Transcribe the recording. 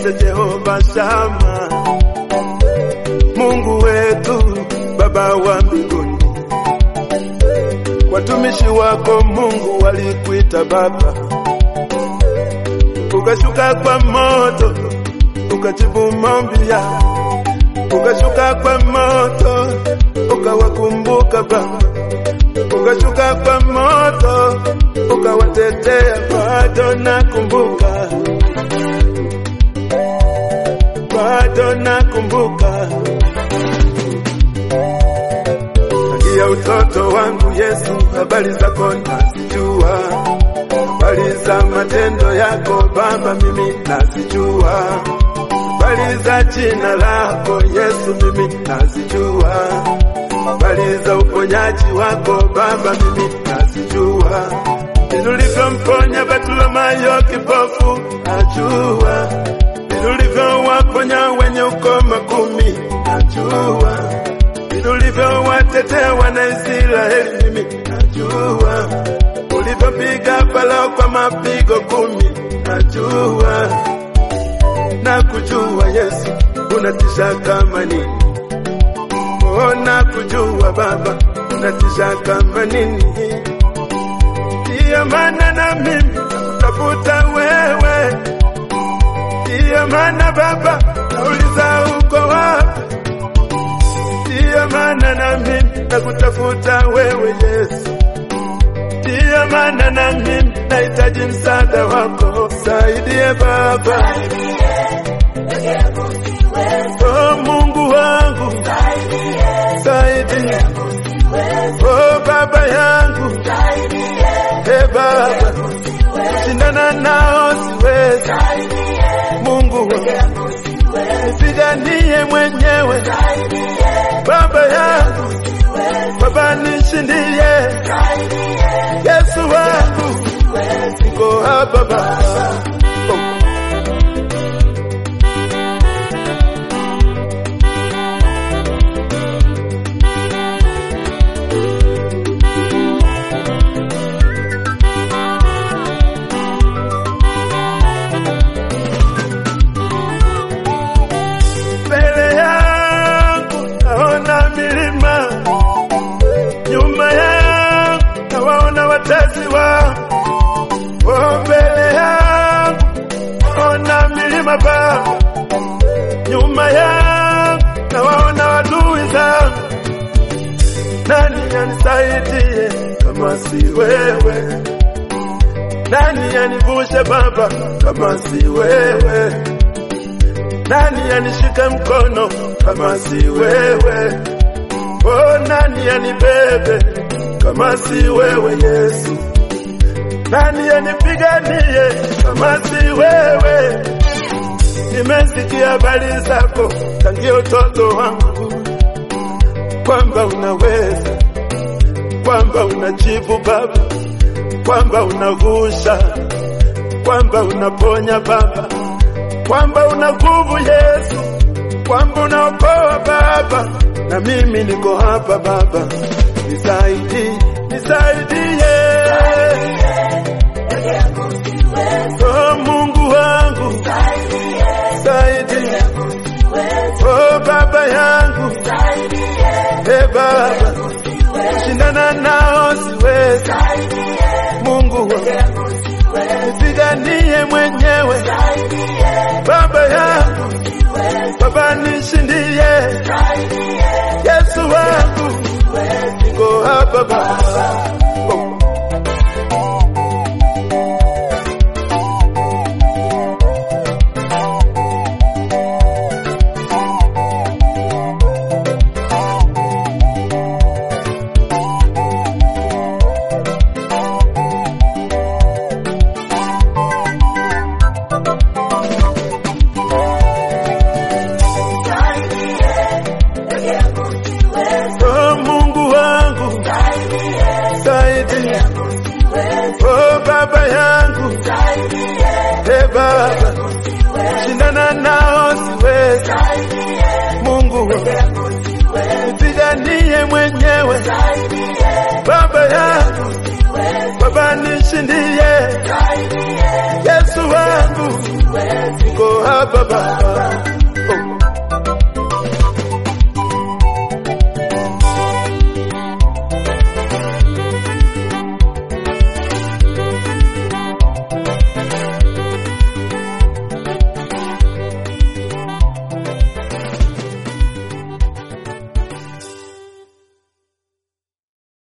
niite Jehova Shama. Mungu wetu, Baba wa mbinguni, watumishi wako Mungu walikuita Baba, ukashuka kwa moto, ukajibu maombi yao, ukashuka kwa moto, ukawakumbuka Baba, ukashuka kwa moto, ukawatetea. Bado nakumbuka, bado nakumbuka tangia utoto wangu Yesu, habari zako nazijua, habari za matendo yako Baba mimi nazijua, habari za jina lako Yesu mimi nazijua, habari za uponyaji wako Baba mimi nazijua, ulivyomponya Bartimayo kipofu najua, ulivyowaponya wenye ukoma 10 najua, ulivyowatetea wana Israeli mimi najua, ulivyopiga Farao kwa mapigo 10 najua, nakujua Yesu unatisha kama nini. Oh, nakujua Baba unatisha kama nini. Ndiyo maana na mimi nakutafuta wewe, ndiyo maana Baba nauliza uko wapi, ndiyo maana na mimi nakutafuta wewe Yesu, ndiyo maana na mimi nahitaji msaada wako. Saidie Baba, oh Mungu wangu, saidie, oh Baba yangu, Baba shindana nao siwezi, Mungu wangu nipiganie mwenyewe, Baba yangu, Baba nishindie, Yesu wangu niko hapa Baba. Baba, nyuma yangu nawaona adui zangu, nani anisaidie kama si wewe? Nani anivushe Baba kama si wewe? Nani anishike mkono kama si wewe? Oh, nani anibebe kama si wewe Yesu? Nani anipiganie kama si wewe? Nimesikia habari zako tangia utoto wangu, kwamba unaweza, kwamba unajibu Baba, kwamba unavusha, kwamba unaponya Baba, kwamba una nguvu Yesu, kwamba unaokoa Baba. Na mimi niko hapa Baba, nisaidie, nisaidie, oh Mungu wangu, saidie, oh Baba yangu, Baba shindana nao siwezi, Mungu wangu nipiganie mwenyewe, Baba yangu, Baba nishindie, Yesu wangu niko hapa Baba. Oh Mungu wangu, saidie,